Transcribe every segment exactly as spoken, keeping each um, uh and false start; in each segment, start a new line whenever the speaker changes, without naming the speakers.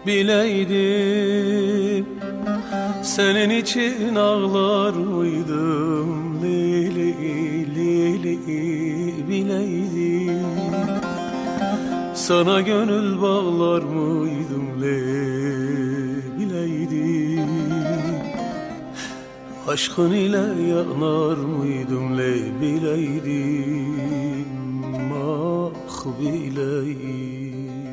bileydim, senin için ağlar mıydım Leyli, Leyli, bileydim. Sana gönül bağlar mıydım Leyli, bileydim. Aşkın ile yanar mıydım Leyli, bileydim. Ah bileydim.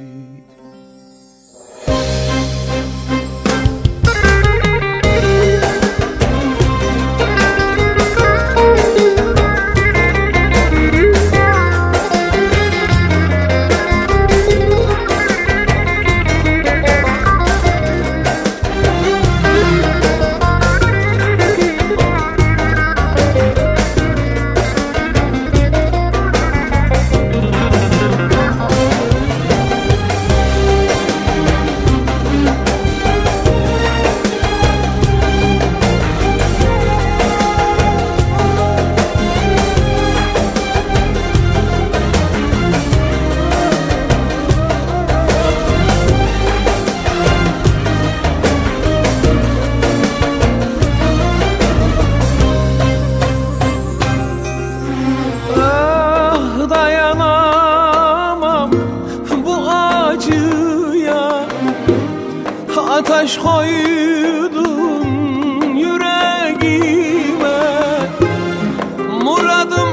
Ateş koydun yüreğime, muradım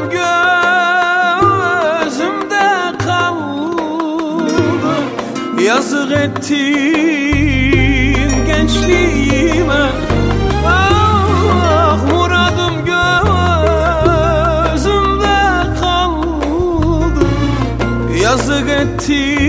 gözümde kaldı. Yazık ettin gençliğime. Ah, muradım gözümde kaldı. Yazık ettin